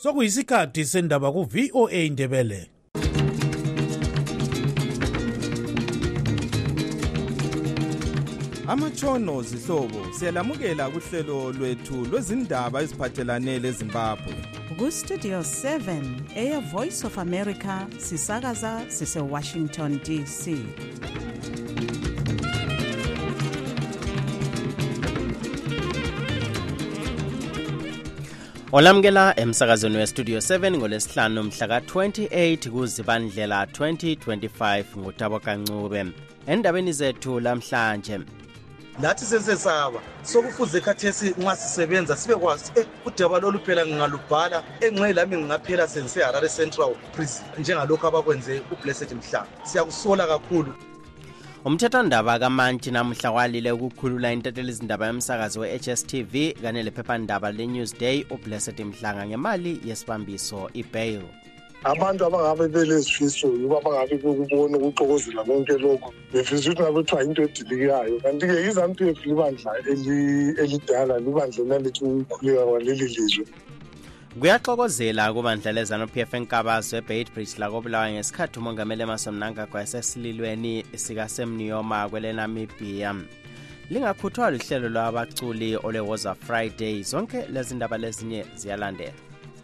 sokuyisikhathi sendaba ku-VOA Indebele. Amatshono zihlobo siyalamukela kuhlelo lwethu lwezindaba eziphathelane leZimbabwe. Ku-Studio 7 Air Voice of America sisakaza sise-Washington DC. Olamukela emsakazweni we-Studio 7 ngolesihlanu mhla ka-28 kuZibandlela 2025 nguTabo Kancube. Endabeni zethu lamhlanje, lathi sesesaba sokufuze khathesi nxa sisebenza sibe kwazi udaba lolu phela ngingalubhala enxe lami ngingaphela senseHarare Central Prison njengalokho abakwenze uBlessed Mhlanga. Siyakusola kakhulu. umthethwandaba kaMantshi namuhla walile ukukhulula intethelizindaba yomsakazo we-HSTV kanye lephephandaba le-Newsday uBlessed Mhlanga ngemali yesibambiso i-bail. Abantu abangabe belezifiso yibo abangabe bekubona ukuxokozela konke lokho befisa ukuthi ngabe kuthiwa into edilikayo, kanti-ke izantu yethu libandla elidala libandla nalithi ukukhuleka kwaleli lizwe. Kuyaxokozela kubandla leZANU-PF eNkabazo eBeitbridge lakobulawa ngesikhathi umongameli Emmerson Mnangagwa esesililweni sikaSemnyoma kweleNamibia. Lingakhuthwa lihlelo lwabaculi oleWoza Friday. Zonke lezi ndaba lezinye ziyalandela.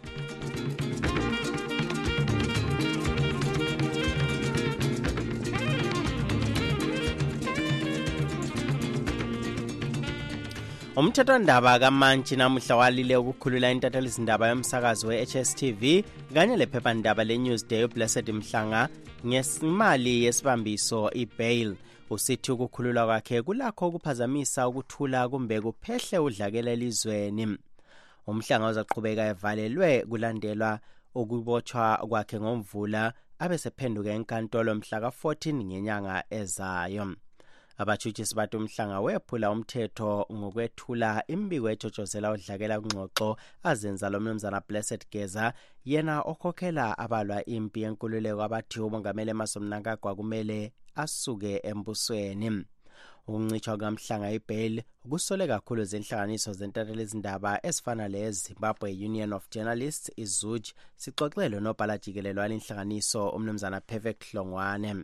Umthethwandaba kaMantshi namuhla walile ukukhulula intethelizindaba yomsakazo we-HSTV kanye lephephandaba le-Newsday uBlessed Mhlanga ngemali yesibambiso i-bail. Usithi ukukhululwa kwakhe kulakho ukuphazamisa ukuthula kumbe kuphehle udlakela elizweni. Umhlanga uzaqhubeka evalelwe kulandelwa ukubotshwa kwakhe ngoMvula abesephenduka enkantolo mhla ka-14 ngenyanga ezayo. Abatshutshisi bathi uMhlanga wephula umthetho ngokwethula imbiko etshotshozela udlakela kungxoxo azenza lo mnumzana Blessed Geza, yena okhokhela abalwa impi yenkululeko abathi umongameli Emmerson Mnangagwa kumele asuke embusweni. Ukuncitshwa kaMhlanga i-bail kusole kakhulu zenhlanganiso zentethelizindaba ezifana le-Zimbabwe Union of Journalists iZUJ. Sixoxele nobhala jikelele walenhlanganiso umnumzana Perfect Hlongwane.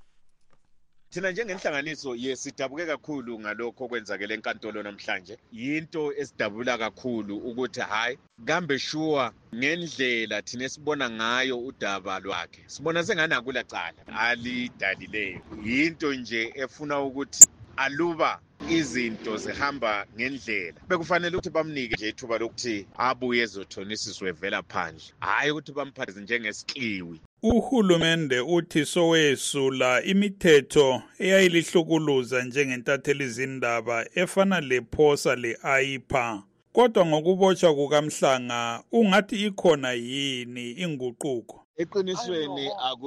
Thina njengenhlanganiso sidabuke kakhulu ngalokho okwenzakele enkantolo namhlanje. Yinto esidabula kakhulu ukuthi hayi kambe sure ngendlela thina sibona ngayo udaba lwakhe sibona sengani akula cala alidalileyo. Yinto nje efuna ukuthi aluba izinto zihamba ngendlela bekufanele ukuthi bamnike nje ithuba lokuthi abuye ezothonisiswe vela phandle, hayi ukuthi bamphathe njengesikliwi. Uhulumende uthi sowesula imithetho eyayilihlukuluza njengentathelizindaba efana lePhosa le-AIPA. Kodwa ngokubotshwa kukaMhlanga ungathi ikhona yini inguquko? Eqinisweni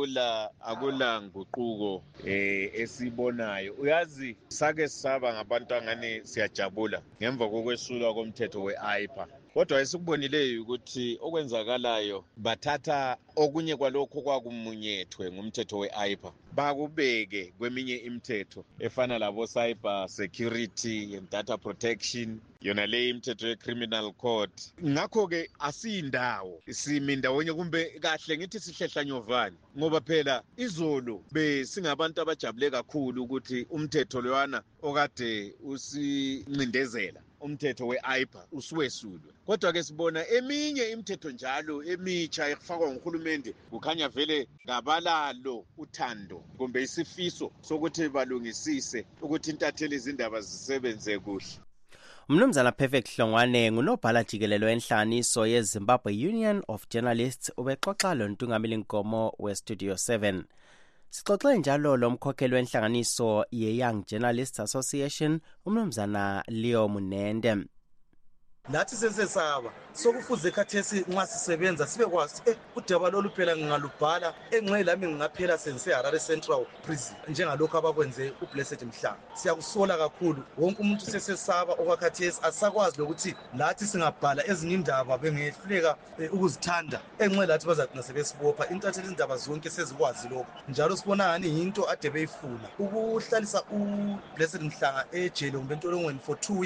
akula nguquko esibonayo. Uyazi sake saba ngabantu angani siyajabula ngemva kokwesulwa komthetho we-AIPA. Kodwa esikubonileyo ukuthi okwenzakalayo bathatha okunye kwalokho kwakumunyethwe ngumthetho we-AIPA bakubeke kweminye imithetho efana labo cyber security and data protection, yona le imithetho ye-criminal code. Ngakho-ke asiyindawo simi ndawonye kumbe kahle ngithi sihlehlanyovani ngoba phela izolo besingabantu abajabule kakhulu ukuthi umthetho lowana okade usincindezela umthetho we-AIPA usuwesulwe. Kodwa-ke sibona eminye imithetho njalo emitsha efakwa nguhulumende kukhanya vele ngabalalo uthando kumbe isifiso sokuthi balungisise ukuthi intathelizindaba zisebenze kuhle. Umnumzana Perfect Hlongwane ngunobhala jikelelo enhlanganiso yeZimbabwe Union of Journalists ubexoxa lontungameli Nkomo we-Studio 7. Sixoxe njalo lomkhokheli wenhlanganiso ye-Young Journalists Association umnumzana Leo Munende. Lathi sesesaba sokufuze khathesi nxa sisebenza sibe kwazi udaba lolu phela ngingalubhala enxe lami ngingaphela senseHarare Central Prison njengalokho abakwenze uBlessed Mhlanga. Siyakusola kakhulu. Wonke umuntu sesesaba okwakhathesi asakwazi lokuthi lathi singabhala ezinye indaba bengehluleka ukuzithanda enxe lathi bazagcina sebesibopha. Intathelizindaba zonke sezikwazi lokho. Njalo sibona ngani yinto ade beyifuna ukuhlalisa uBlessed Mhlanga ejele kumbe entolongweni for 2 weeks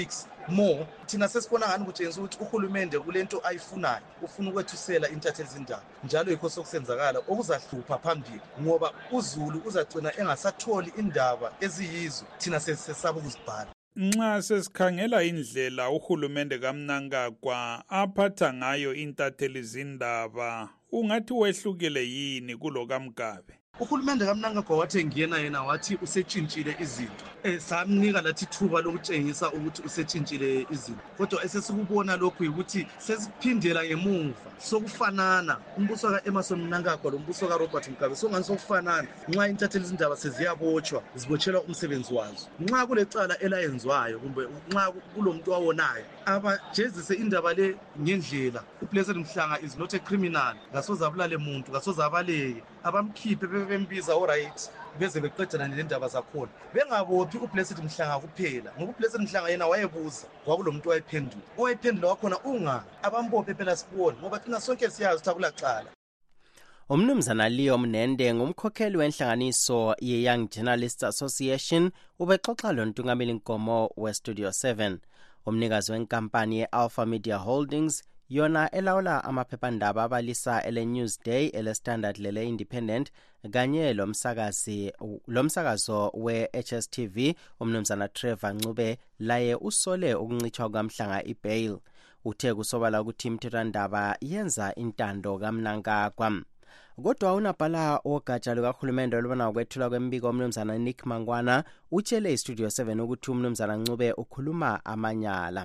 more thina sesibona ngani kutshengisa ukuthi uhulumende kulento ayifunayo ufuna ukwethusela intatheli zindaba njalo yikho sokusenzakala okuzahlupha phambili ngoba uZulu uzagcina engasatholi indaba eziyizo thina sesisaba ukuzibhala. Nxa sesikhangela indlela uhulumende kaMnangagwa aphatha ngayo intatheli zindaba ungathi wehlukile yini kulo kaMgabe? Uhulumende kaMnangagwa wathi ngiyena yena wathi usetshintshile izinto. Samnika lathi thuba lokutshengisa ukuthi usetshintshile izinto. Kodwa esesikubona lokhu ukuthi sesiphindela ngemuva sokufanana. Umbuso kaEmmerson Mnangagwa lombuso kaRobert Mugabe songani sokufanana. Nxa intatheli zindaba seziyabotshwa, zibotshelwa umsebenzi wazo. Nxa kulecala elayenzwayo kumbe nxa kulomuntu wawonayo, abajezise indaba le ngendlela. uBlessed Mhlanga is not a criminal. Ngasoze abulale umuntu, ngasoze abaleke. Abamkhiphe bembiza alright beze beqedana nendaba zakhona bengabophi uBlessed Mhlanga kuphela ngoba uBlessed Mhlanga yena wayebuza kwakulomuntu owayephendula wakhona unga abambophe phela sibone ngoba thina sonke siyazi ukuthi akulacala. Umnumzana Leo Mnende ngumkhokheli wenhlanganiso ye-Young Journalists Association ubexoxa lontungameli Nkomo we-Studio 7. Umnikazi wenkampani ye-Alpha Media Holdings yona elawula amaphephandaba abalisa ele Newsday, ele Standard lele Independent kanye lomsakazo we-HSTV umnumzana Trevor Ncube laye usole ukuncithwa kaMhlanga iBail. Uthe kusobala ukuthi imithethwandaba yenza intando kaMnangagwa. Kodwa unabhala ogatsha lukahulumende olubona ukwethula kwembiko umnumzana Nick Mangwana utshele iStudio 7 ukuthi umnumzana Ncube ukhuluma amanyala.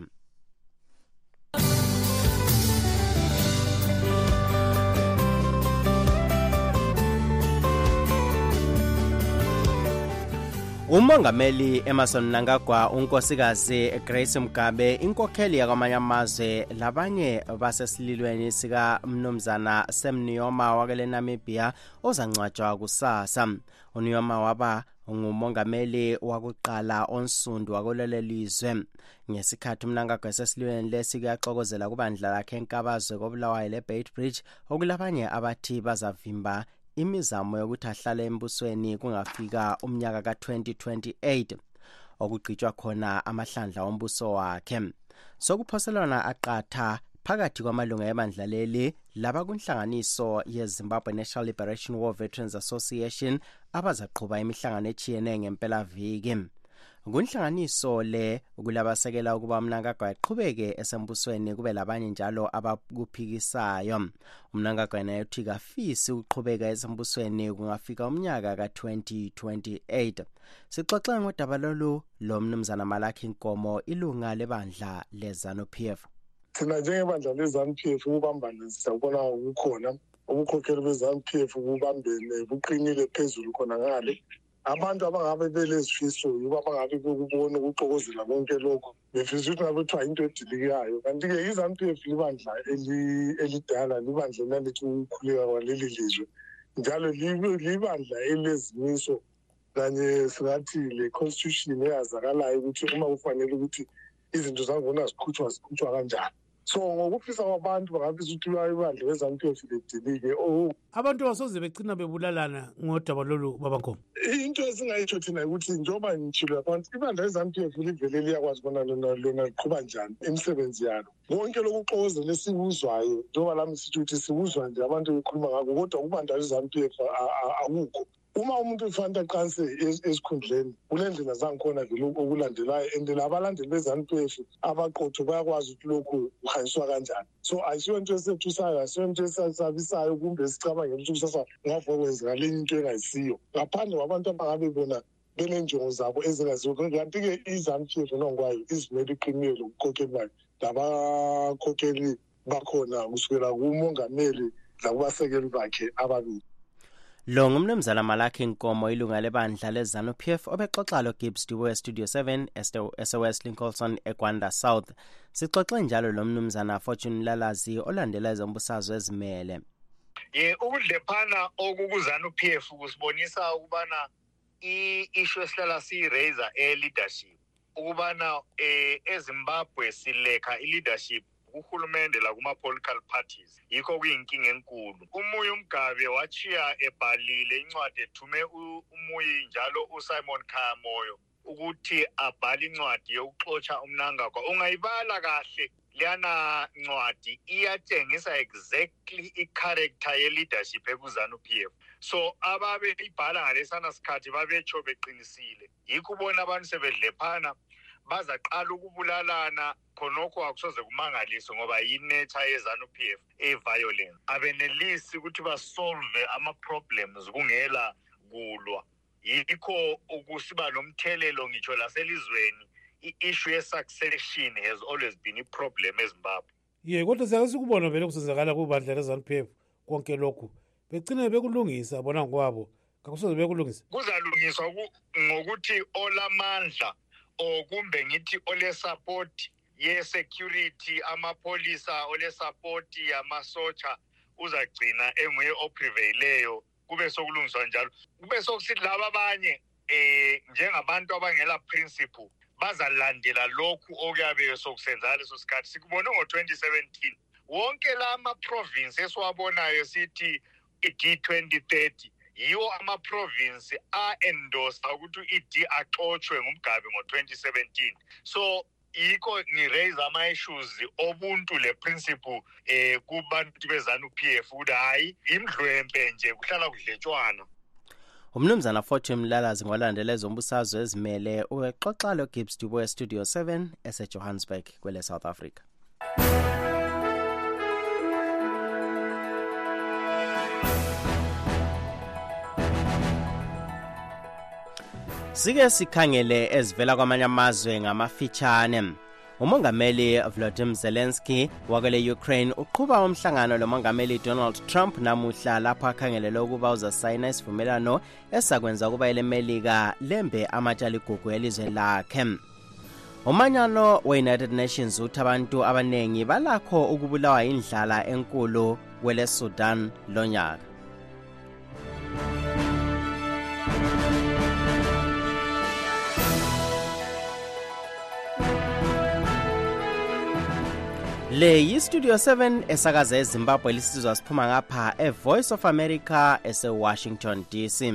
Umongameli Emmerson Mnangagwa, unkosikazi Grace Mugabe, inkokheli yakwamanye amazwe labanye basesililweni sika mnumzana Sam Nujoma wakele Namibia ozangcwatshwa kusasa. uNujoma waba ngumongameli wakuqala onsundu wakulelo lizwe. Ngesikhathi uMnangagwa esesililweni lesi kuyaxokozela kubandla lakhe enkabazwe koBulawayo leBeitbridge okulabanye abathi bazavimba imizamo yokuthi ahlale embusweni kungafika umnyaka ka-2028 okugqitshwa khona amahlandla ombuso wakhe. Sokuphoselwana aqatha phakathi kwamalunga ebandla leli labakunhlanganiso yeZimbabwe National Liberation War Veterans Association abazaqhuba imihlangano etshiyeneyo ngempela viki. Kunhlanganiso le kulabasekela ukuba uMnangagwa aqhubeke esembusweni kube labanye njalo abakuphikisayo. uMnangagwa naye uthi kafisi ukuqhubeka esembusweni kungafika umnyaka ka-2028. Sixoxe ngodaba lolu lo mnumzana Malaki Nkomo ilunga lebandla leZANU-PF. Thina njengebandla leZANU-PF ukubambana siyabona ukukhona ubukhokheli beZANU-PF kubambene buqinile phezulu khona ngale. Abantu abangabe belezifiso yibo abangabe bekubona ukuxokozela konke lokho befisa ukuthi ngabe kuthiwa into edilikayo kanti-ke iZANU-PF libandla elidala libandla nalithi ukukhuleka kwaleli lizwe njalo libandla elezimiso kanye singathi le-constitution eyazakalayo ukuthi uma kufanele ukuthi izinto zangona zikhutshwa kanjani. So ngokufisa kwabantu bangafisa ukuthi ibandla leZANU-PF lidilike. Abantu basoze begcina bebulalana ngodaba lolu babakhona. Into esingayitsho thina ukuthi njengoba ngitshilo abantu ibandla leZANU-PF livele liyakwazi bona lona liqhuba njani imisebenzi yalo. Konke lokuxokozela esikuzwayo njengoba lami sithi ukuthi sikuzwa nje abantu bekhuluma ngakho kodwa kubandla leZANU-PF akukho. Uma umuntu ufanda aqanse esikhundleni kulendlela zangikhona vele okulandelayo and labalandeli beZANU-PF abaqotho bayakwazi ukuthi lokhu kuhanyiswa kanjani. So ayisiyo into esethusayo, ayisiyo into esabisayo kumbe sicabangela ukuthi kusasa ngava kwenzeka lenye into engayisiyo ngaphandle kwabantu abangabe bona benenjongo zabo ezingaziyo. Kanti-ke iZANU-PF nongwayo izimele iqinile ukukhokheli bayo labakhokheli bakhona kusukela kumongameli lakubasekeli bakhe ababili. Lo ngumnumzana Malaki Nkomo ilunga lebandla leZANU-PF obexoxa lo Gibbs Duwe Studio 7 SOS Lincoln eGwanda South. Sixoxe njalo lo mnumzana Fortune Lalazi olandela ezombusazwe ezimele. Ukudlephana okukuZANU-PF kusibonisa ukubana i-issue esihlala siyi-raiser leadership ukubana eZimbabwe silekha i-leadership kuhulumende la kuma-political parties yikho kuyinkinga enkulu. Umuyi uMgabe wachiya ebhalile incwadi ethume umuyi njalo uSimon Khayamoyo ukuthi abhale incwadi yokuxotsha uMnangagwa ungayibala kahle leyana ncwadi iyatshengisa exactly i-character ye-leadership ekuzanu-PF. So ababe ibhala ngalesana sikhathi babetsho beqinisile yikho ubona abantu sebedlephana bazaqala ukubulalana khonokho akusoze kumangaliso ngoba yi-nature yezanu-PF e-violence abenelisi ukuthi basolve ama-problems kungela kulwa yikho ukusiba nomthelelo ngitsho laselizweni i-issue ye-succession has always been i-problem eZimbabwe. Kodwa siyake sikubona vele kusenzakala kubandla leZANU-PF konke lokhu begcine bekulungisa bona ngokwabo kakusoze bekulungisa kuzalungiswa ngokuthi olamandla kumbe ngithi ole support ye-security amapolisa ole support yamasotsha uzagcina enguye oprevaileyo kube sokulungiswa njalo kube sokusithi laba abanye njengabantu abangela principle bazalandela lokhu okuyabe sokusenzala leso sikhathi sikubone ngo-2017 wonke la ama-province esiwabonayo sithi i-D2030 yiwo ama-province a-endosa ukuthi i-D axotshwe ngumgabe ngo-2017 so yikho ni-raise ama-issues obuntu le-principle kubantu bezanu-PF ukuthi hhayi imdlwempe nje kuhlala kudletshwana. Umnumzana Fortune Mlalazi ngolandela ezombusazwe ezimele uxoxa lo-Gibbs Dubo eStudio 7 ese-Johannesburg kwele South Africa. Sike sikhangele ezivela kwamanye amazwe ngamafitshane. Umongameli Volodymyr Zelensky wakele Ukraine uqhuba umhlangano lomongameli Donald Trump namuhla lapho akhangelele ukuba uzasayina isivumelano esakwenza ukuba elemelika lembe amatshali gugu elizwe lakhe. Umanyano we-United Nations uthi abantu abanengi balakho ukubulawa indlala enkulu kwele Sudan lonyaka. Le yi-Studio 7 esakaza eZimbabwe lisizwa siphuma ngapha e-Voice of America ese-Washington DC.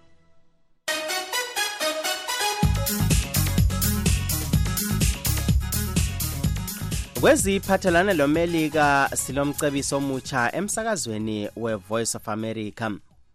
Kweziphathelane lomelika silomcebiso omutsha emsakazweni we-Voice of America.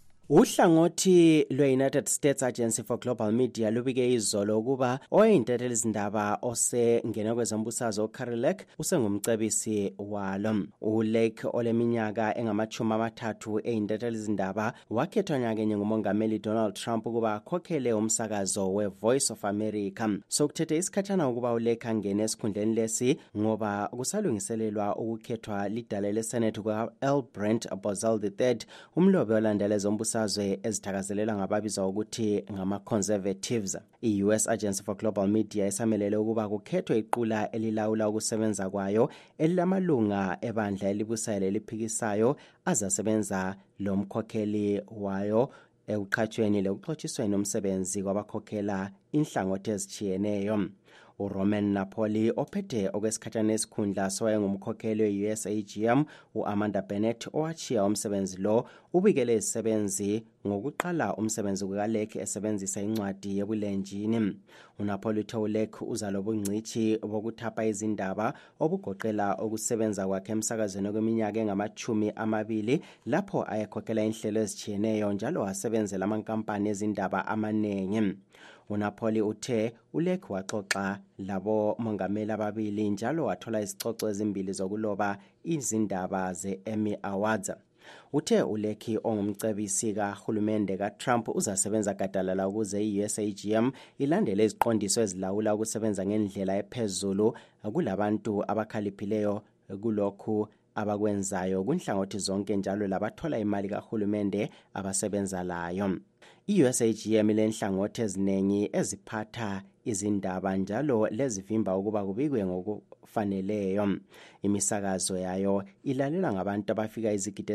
Uhlangothi lwe-United States Agency for Global Media lubike izolo ukuba oyintatheli izindaba osengene kwezombusazwe uCarrie Lake usengumcebisi walo. uLake oleminyaka engama-30 eyintatheli izindaba wakhethwa nyakenye ngumongameli Donald Trump ukuba akhokhele umsakazo we-Voice of America. Sokuthethe isikhatshana ukuba uLake angene esikhundleni lesi ngoba kusalungiselelwa ukukhethwa lidale leSenate kuka-L. Brent Bozell III umlobi olandela ezombusazwe ezithakazelela ngababizwa ukuthi ngama-conservatives. I-US Agency for Global Media esamelele ukuba kukhethwe iqula elilawula ukusebenza kwayo elilamalunga ebandla elibusayo eliphikisayo azasebenza lo mkhokheli wayo ekuqhatshweni lekuxotshisweni umsebenzi kwabakhokhela inhlangothi ezitshiyeneyo. uRoman Napoli ophethe okwesikhathana esikhundla soyengumkhokheli we-USAGM uAmanda Bennett owachiya umsebenzi lo ubikele izisebenzi ngokuqala umsebenzi kukaLake esebenzisa incwadi yebulenjini. uNapoli uthe uLake uzalobungcithi bokuthapha izindaba obugoqela ukusebenza kwakhe emsakazweni kweminyaka engama-20 lapho ayekhokhela inhlelo ezitshiyeneyo njalo wasebenzela amankampani ezindaba amanengi. uNapoli uthe uLake waxoxa labo mongameli ababili njalo wathola izicoco ezimbili zokuloba izindaba ze-Emmy Awards. Uthe uLake ongumcebisi kahulumende kaTrump uzasebenza gadalala ukuze i-USAGM ilandele iziqondiso ezilawula ukusebenza ngendlela ephezulu kulabantu abakhaliphileyo kulokhu abakwenzayo kunhlangothi zonke njalo labathola imali kahulumende abasebenza layo. I-USAGM ilenhlangothi eziningi eziphatha izindaba njalo lezivimba ukuba kubikwe ngokufaneleyo. Imisakazo yayo ilalela ngabantu abafika izigidi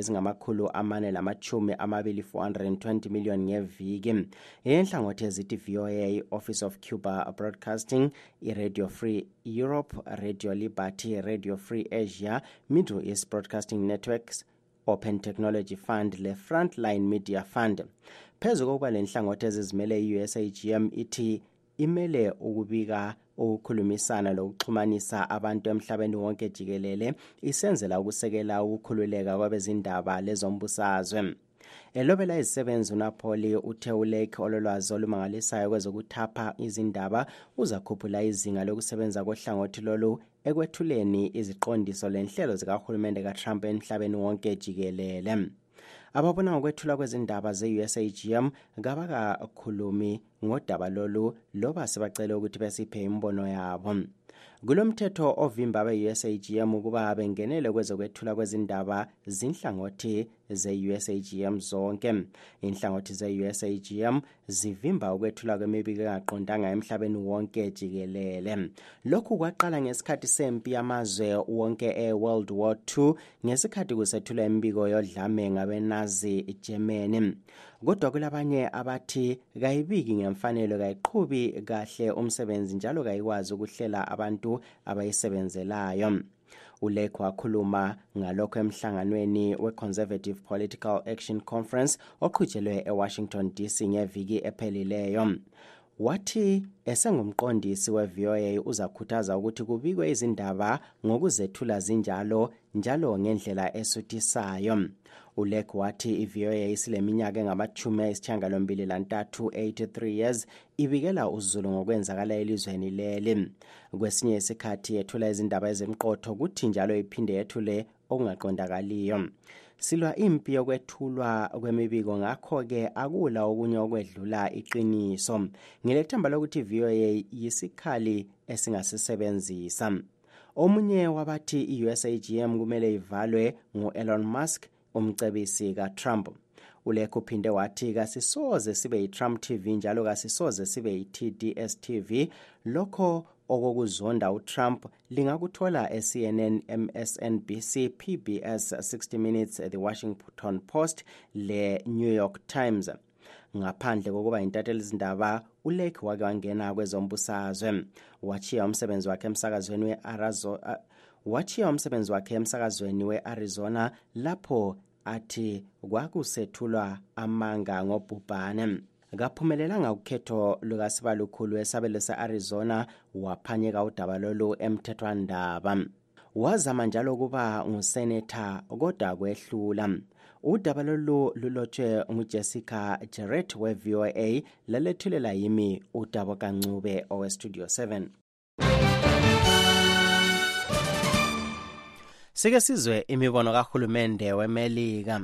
ezingama-420 million ngeviki. Inhlangothi ezithi VOA, Office of Cuba Broadcasting, iRadio Free Europe, Radio Liberty, Radio Free Asia, Middle East Broadcasting Networks, Open Technology Fund le Frontline Media Fund. Phezu kokuba lenhlangothi ezizimele i-USAGM ithi imele ukubika ukukhulumisana lokuxhumanisa abantu emhlabeni wonke jikelele isenzela ukusekela ukukhululeka kwabezindaba lezombusazwe. Elobela izisebenzi uNapoli uthe uLake ololwazi olumangalisayo kwezokuthapha izindaba uzakhuphula izinga lokusebenza kohlangothi lolu ekwethuleni iziqondiso lenhlelo zikahulumende kaTrump emhlabeni wonke jikelele. Ababona ngokwethula kwezindaba ze-USAGM kabakakhulumi ngodaba lolu loba sebacele ukuthi besiphe imbono yabo. Kulomthetho ovimba abe-USAGM ukuba bengenele kwezokwethula kwezindaba zinhlangothi ze-USAGM zonke. Inhlangothi ze-USAGM zivimba ukwethula kwemibiko engaqondanga emhlabeni wonke jikelele. Lokhu kwaqala ngesikhathi sempi yamazwe wonke e-World War II ngesikhathi kusethula imibiko yodlame ngabeNazi Germany. Kodwa kulabanye abathi kayibiki ngemfanelo kayiqhubi kahle umsebenzi njalo kayikwazi ukuhlela abantu abayisebenzelayo. uLake wakhuluma ngalokho emhlanganweni we-Conservative Political Action Conference oqhutshelwe eWashington DC ngeviki ephelileyo. Wathi esengumqondisi we-VOA uzakhuthaza ukuthi kubikwe izindaba ngokuzethula zinjalo njalo ngendlela esuthisayo. uLake wathi i-VOA isileminyaka engama-83 83 years ibikela uZulu ngokwenzakala elizweni leli. Kwesinye isikhathi yethula izindaba ezimqotho kuthi njalo iphinde yethule okungaqondakaliyo. Silwa impi yokwethulwa kwemibiko ngakho-ke akula okunye okwedlula iqiniso. Ngilethemba lokuthi i-VOA yisikhali esingasisebenzisa. Omunye wabathi i-USAGM kumele ivalwe ngu-Elon Musk, umcebisi kaTrump. uLake uphinde wathi kasisoze sibe yi-Trump TV njalo kasisoze sibe yi-TDS TV. Lokho okokuzonda uTrump lingakuthola eCNN, MSNBC, PBS, 60 Minutes, The Washington Post, le-New York Times. Ngaphandle kokuba intatheli izindaba, uLake wake wangena kwezombusazwe. Wachiya umsebenzi wakhe emsakazweni we-Arizona lapho athi kwakusethulwa amanga ngobhubhane. Kaphumelelanga ukhetho lukasibalukhulu esabelo se-Arizona waphanyeka udaba lolu emthethwandaba. Wazama njalo ukuba nguseneta kodwa kwehlula. Udaba lolu lulotshwe nguJessica Jarrett we-VOA lalethulela yimi uDabo Kancube owe-Studio 7. Sike sizwe imibono kahulumende weMelika.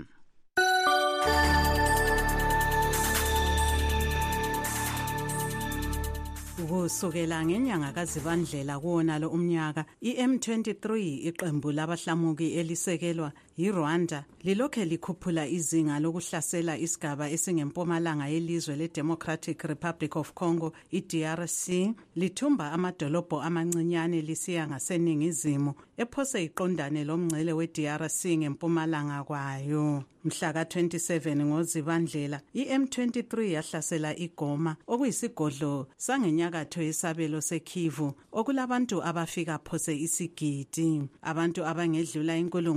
Kusukela ngenyanga kaZibandlela kuwonalo umnyaka, iM23 iqembu labahlamuki elisekelwa yiRwanda lilokhe likhuphula izinga lokuhlasela isigaba esingempumalanga yelizwe leDemocratic Republic of Congo, iDRC, lithumba amadolobho amancinyane lisiya ngaseningizimu ephose iqondane lomngcele weDRC ngempumalanga kwayo. Mhla ka-27 ngoZibandlela, iM23 yahlasela iGoma, okuyisigodlo sangenyakatho yesabelo seKivu, okulabantu abafika phose isigidi. Abantu abangedlula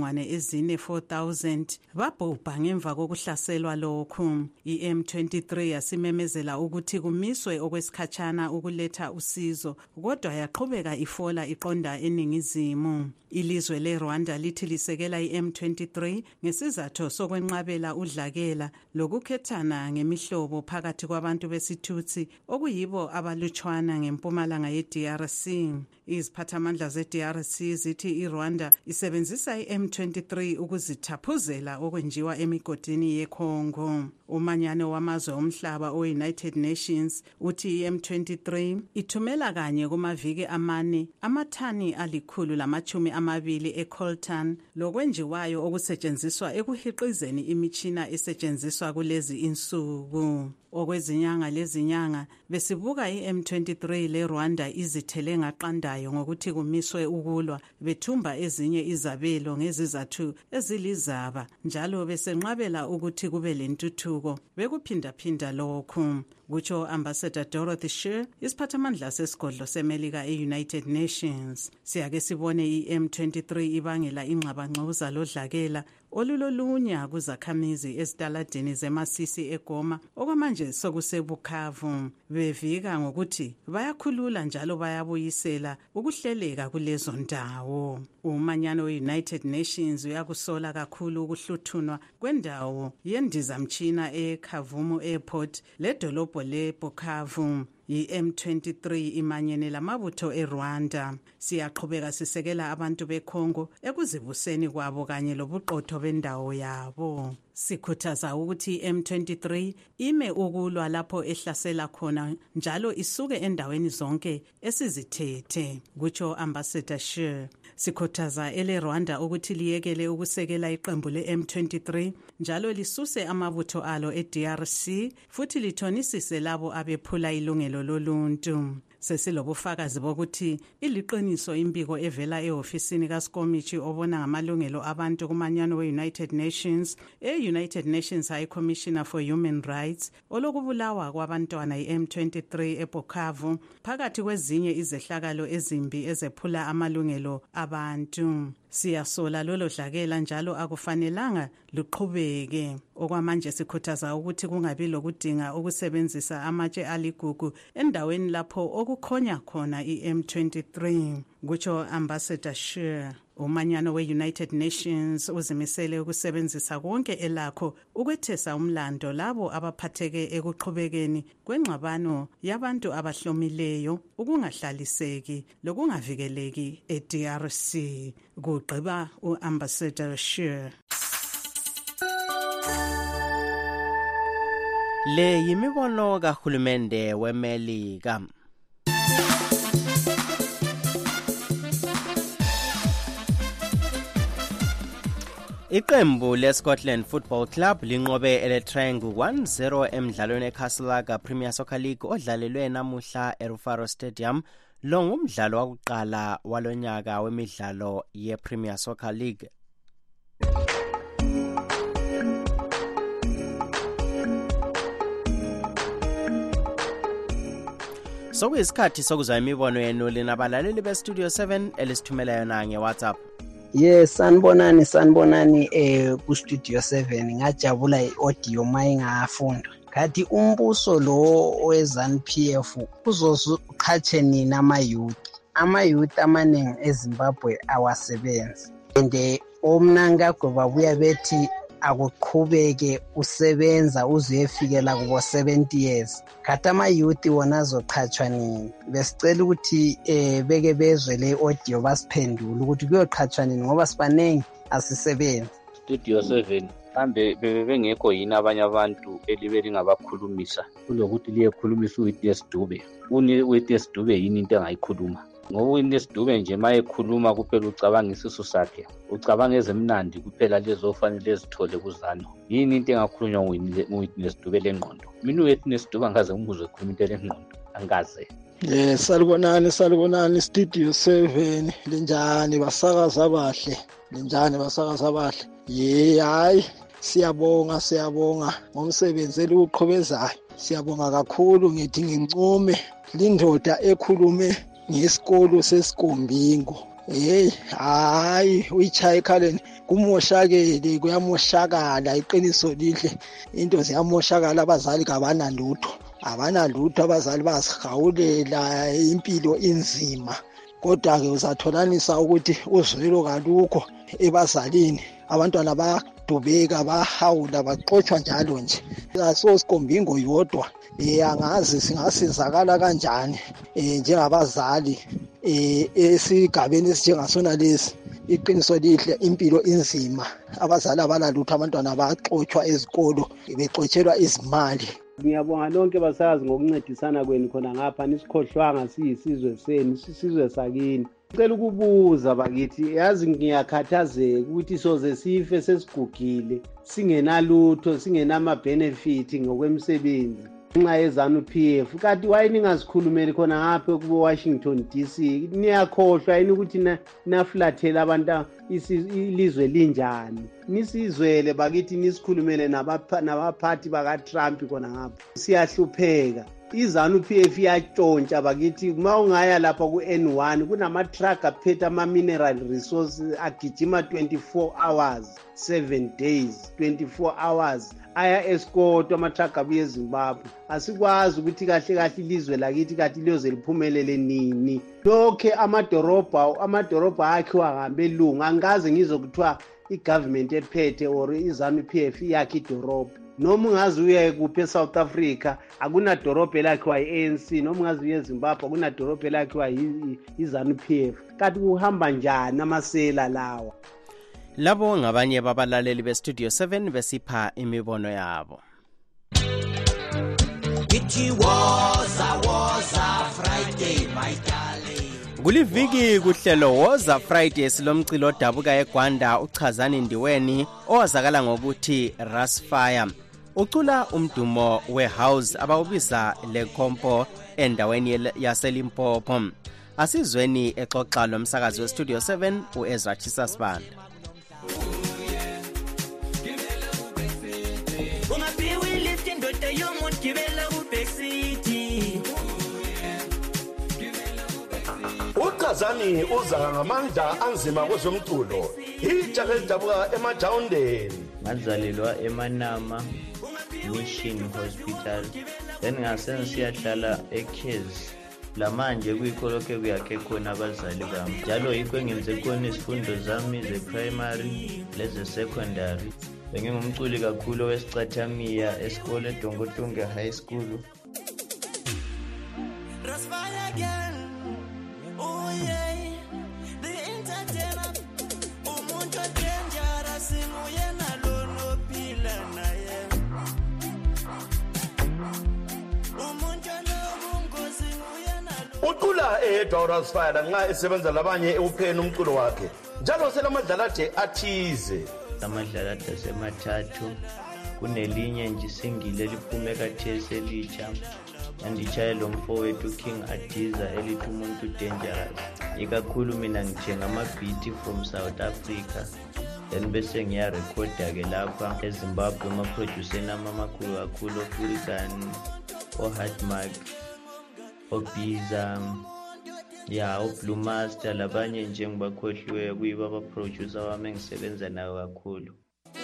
4,000 babhubha ngemva kokuhlaselwa lokhu. iM23 yasimemezela ukuthi kumiswe okwesikhatshana ukuletha usizo, kodwa yaqhubeka ifola iqonda eningizimu. Ilizwe leRwanda lithi lisekela iM23 ngesizathu sokwenqabela udlakela lokukhethana ngemihlobo phakathi kwabantu besithutsi okuyibo abalutshwana ngempumalanga yeDRC. Iziphathamandla zeDRC zithi iRwanda isebenzisa iM23 ukuzithaphuzela okwenjiwa emigodini yeCongo. Umanyano wamazwe omhlaba o-United Nations uthi iM23 ithumela kanye kumaviki amane amathani 120 ecoltan lokwenjiwayo okusetshenziswa ekuhiqizeni imitshina esetshenziswa kulezi insuku. Okwezinyanga lezinyanga besibuka iM23 leRwanda izithele ngaqandayo ngokuthi kumiswe ukulwa bethumba ezinye izabelo ngezizathu ezilizaba njalo besenqabela ukuthi kube lentuthuko bekuphindaphinda lokhu. kutsho Ambassador Dorothy Shear, isiphathamandla sesigodlo seMelika e-United Nations. Siyake sibone i-M23 ibangela ingxabangxoza lodlakela olulolunya kuzakhamizi ezitaladini zeMasisi eGoma, okwamanje sokuseBukavu. Bevika ngokuthi bayakhulula njalo bayabuyisela ukuhleleka kulezo ndawo. Umanyano we-United Nations uyakusola kakhulu ukuhluthunwa kwendawo yendizamtshina eKavumu Airport ledolobho leBukavu. I-M23 imanyene lamabutho eRwanda. Siyaqhubeka sisekela abantu beCongo ekuzibuseni kwabo kanye lobuqotho bendawo yabo. Sikhuthaza ukuthi i-M23 ime ukulwa lapho ehlasela khona njalo isuke endaweni zonke esizithethe, kutsho Ambassador Shear. Sikhuthaza ele-Rwanda ukuthi liyekele ukusekela iqembu le-M23 njalo lisuse amabutho alo e-DRC futhi lithonisise labo abephula ilungelo loluntu. Sesilobufakazi bokuthi iliqiniso imbiko evela ehofisini kaSkomichi obona ngamalungelo abantu kumanyano we-United Nations, e-United Nations High Commissioner for Human Rights, olokubulawa kwabantwana i-M23 eBukavu phakathi kwezinye izehlakalo ezimbi ezephula amalungelo abantu. Siyasola lolo dlakela njalo akufanelanga luqhubeke. Okwamanje sikhuthaza ukuthi kungabi lokudinga ukusebenzisa amatshe aligugu endaweni lapho okukhonya khona i-M23, kutsho Ambassador Shear. Umanyano we-United Nations uzimisele ukusebenzisa konke elakho ukwethesa umlando labo abaphatheke ekuqhubekeni kwengxabano yabantu abahlomileyo, ukungahlaliseki lokungavikeleki e-DRC, kugqiba u-Ambassador Shear. Le yimibono kahulumende weMelika. Iqembu leScotland Football Club linqobe ele-Triangle 1-0 emdlalweni eCastleaga Premier Soccer League odlalelwe namuhla eRufaro Stadium. Lo ngumdlalo wakuqala walonyaka wemidlalo yePremier Soccer League. Sokuyisikhathi sokuzwa imibono yenu linabalaleli beStudio 7 elisithumela yona ngeWhatsApp. Yes, sanibonani ku-Studio 7. Ngajabula i-audio mayingafundwa. Kathi umbuso lo we-ZANU-PF uzoqhatshe nini ama-youth amaningi eZimbabwe awasebenzi. And omnankagwe babuya bethi akuqhubeke usebenza uzefikela kubo 70 years. Kathi ama-youth wona azoqhatshwa nini? Besicela ukuthi beke bezwe le audio basiphendule ukuthi kuyoqhatshwa nini ngoba sibanengi asisebenzi. Studio 7 kambe bengekho yini abanye abantu elibe lingabakhulumisa kulokuthi liyekhulumisa uWitness Dube? Uwitness Dube yini into engayikhuluma? Ngoba uWitness Dube nje mayekhuluma kuphela ucabanga isisu sakhe, ucabanga ezemnandi kuphela lezofanele ezithole kuzano. Yini into engakhulunywa nguWitness Dube lengqondo? Mina uWitness Dube angaze ngibuzwe ekhuluma into lengqondo, angaze. Salibonani Studio 7. Linjani basakaza bahle? Hayi siyabonga ngomsebenzi eliwuqhobezayo. Siyabonga kakhulu, ngithi ngincume lindoda ekhulume ngesikolo seSikombingo. Hayi uyichaya ekhaleni kumoshakele, kuyamoshakala, iqiniso lihle, into ziyamoshakala, abazali kabanalutho abazali bazihawulela, impilo inzima. Kodwa-ke uzatholanisa ukuthi uzwelo kalukho ebazalini, abantwana bayadubeka, bahawula, baxotshwa njalo nje. Asosikombingo yodwa angazi singasizakala kanjani njengabazali esigabeni esinjengasona lesi. Iqiniso lihle, impilo inzima, abazali abalalutho, abantwana baxotshwa ezikolo bexotshelwa izimali. Ngiyabonga lonke basazi ngokuncedisana kwenu khona ngapha, nisikhohlwanga siyisizwe senu, isizwe sakini. Ngicela ukubuza bakithi, yazi ngiyakhathazeka ukuthi soze sife sesigugile singenalutho, singenama benefit ngokwemsebenzi. nxa yeZANU-PF kanti wayeningazikhulumeli khona ngapha kubo-Washington DC niyakhohlwa yini ukuthi nafulathela abantu ilizwe linjani nisizwele bakithi nisikhulumele nabaphathi baka-Trump khona ngapha siyahlupheka iZANU-PF iyatshontsha bakithi uma ungaya lapha ku-N1 kunama-truck aphethe ama-mineral resources agijima 24 hours 7 days 24 hours aya escort ama-truck abuye eZimbabwe asikwazi ukuthi kahle kahle ilizwe lakithi kathi liyoze liphumelele nini lokhe amadorobha akhiwa ngabelungu angikaze ngizokuthiwa i-government ephethe or iZANU-PF iyakhe idorobha noma ungaze uye kuphi eSouth Africa akunadorobha elakhiwa yi-ANC noma ungaze uye eZimbabwe akunadorobha elakhiwa iZANU-PF kanti kuhamba njani amasela lawa labo ngabanye babalaleli bestudio 7 besipha imibono yabo. Friday my darling. Kuliviki kuhlelo Woza Friday silomcilo odabuka eGwanda uchazani Ndiweni owazakala ngokuthi Rasfire. Ucula umdumo wehouse abawubisa lekhompo endaweni yaseLimpopo. Asizweni exoxa lomsakazi westudio 7 uEzra Chisasbanda. Uchazani uza ngamandla anzima kwezomculo itsha elidabuka emajawundeni ngazalelwa eManama Mission Hospital then ngase siyahlala eKhez lamanje kuyikholoke kuyakhe khona abazali bami njalo yikho ngenze khona isifundo zami ze-primary leze-secondary bengingumculi kakhulu wesicathamiya esikole eDongotonge High School. Ucula eyedwa uRasfire nxa esebenza labanye ewupheni umculo wakhe njalo selamadlalade athize amadlalade asemathathu kunelinye nje singile liphume kathesi elitsha anditshaye lo mfowethu King Adiza elithi umuntu dangerous ikakhulu mina ngithenga ama-beat from South Africa then bese ngiyarekhoda ke lapha eZimbabwe ama-producer nami amakhulu kakhulu oFulkan oHatmark oBiza oBlue Master labanye nje ngibakhohliwe kuyiba abaproducer wami engisebenza nawo kakhulu.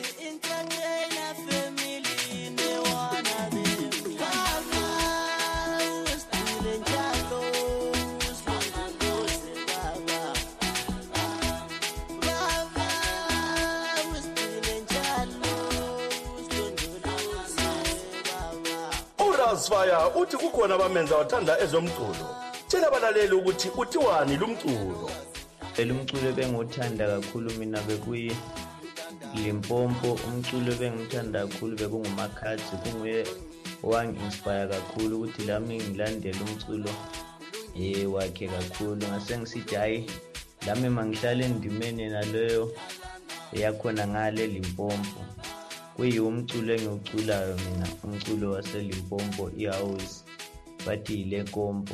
Rasfire uthi kukhona abamenza wathanda ezomculo tshela abalaleli ukuthi uthiwani lumculo. Lumculo benguthanda kakhulu mina bekuyi Limpopo umculo bengithanda kakhulu bekunguMakhathi kunguye wangi-inspire kakhulu ukuthi lami ngilandele umculo wakhe kakhulu ngase ngisithi hayi lami mangihlale endimeni naleyo yakhona ngale Limpopo kuyiwo umculo engiwuculayo mina umculo waseLimpopo ihouse bathi ile kompo.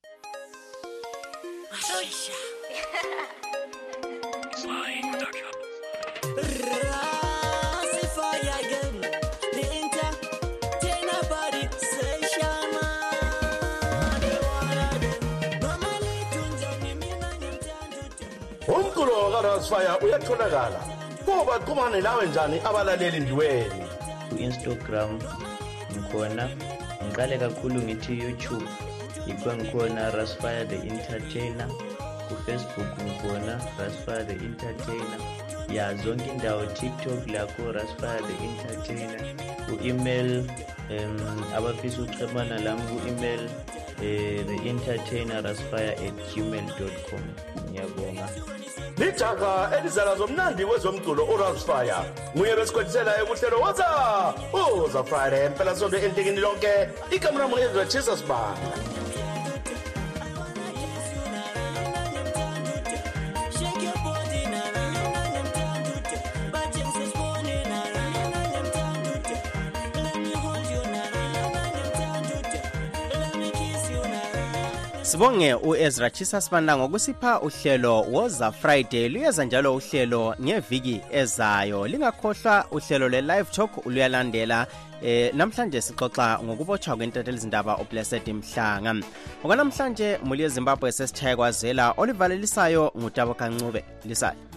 Umculo kaRasfire uyatholakala kuba xhumane nawe njani abalaleli Ndiweni? Instagram ngikhona ngiqale kakhulu ngithi YouTube yikho ngikhona Rasfire the Entertainer ku-Facebook ngikhona Rasfire the Entertainer zonke indawo TikTok lakho Rasfire the Entertainer ku-email abafisa ukuxhumana lami ku-email theentertainerrasfire@gmail.com. Ngiyabonga. Lijaga elizala zomnandi wezomculo uRasfire nguye besikwethisela ekuhlelo Woza Friday phela sonto entekeni lonke ikamera muEzra Chisasbanda. Sibonge uEzra Chisa Sibanda ngokusipha uhlelo Woza Friday. Luyeza njalo uhlelo ngeviki ezayo. Lingakhohlwa uhlelo le-Live Talk uluyalandela. Namhlanje sixoxa ngokubotshwa kwentathelizindaba uBlessed Mhlanga. Ngokanamhlanje muli eZimbabwe sesithaye kwazela olivalelisayo ngutabo Kancube. Lisale.